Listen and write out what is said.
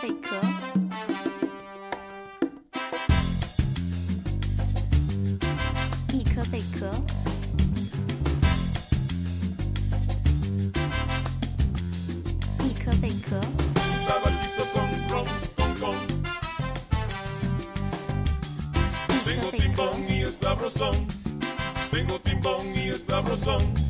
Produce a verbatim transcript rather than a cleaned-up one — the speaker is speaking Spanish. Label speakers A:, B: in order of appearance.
A: 贝壳，一颗贝壳，一颗贝壳。
B: Tabaquito con ron, con con. Tengo timbón y es sabrosón. Tengo timbón y es sabrosón.